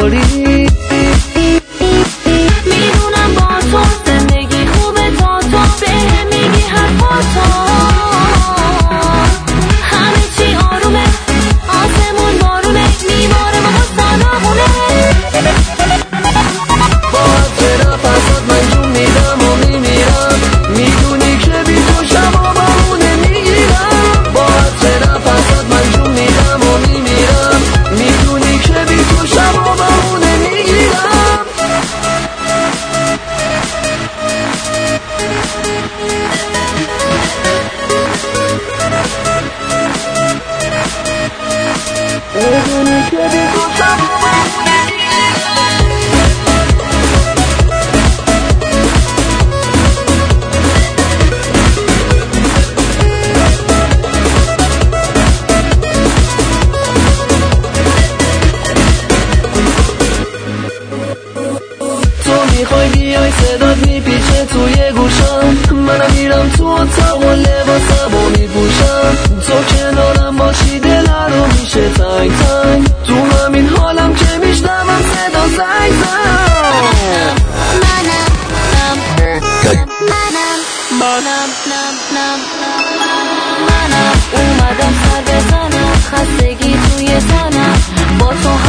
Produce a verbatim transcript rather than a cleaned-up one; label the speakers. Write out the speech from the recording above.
Speaker 1: نداری.
Speaker 2: میدونم با تو زندگی خوبه تا تو بهم میگی حرفاتو، همه چی آرومه، آسمون بارونه میباره ما سلامونه.
Speaker 1: با عطر نفست من جون میدم و میمیرم، میدونی که بی تو شبا بهونه میگیرم. با عطر نفست من جون میدم و میمیرم، میدونی که بی تو شبا بهونه میگیرم. میدونی که بی تو شبا بهونه میخوای بیای صدات میپیچه توی گوشم، منم میرم تو اتاق و لباسم و میپوشم. تو کنارم باشی دل رو میشه تنگ تنگ، تو همین حالم که میشنوم صدا زنگ زن.
Speaker 2: منم منم منم منم منم اومدم سر بزنم، خستگی توی زنم با تو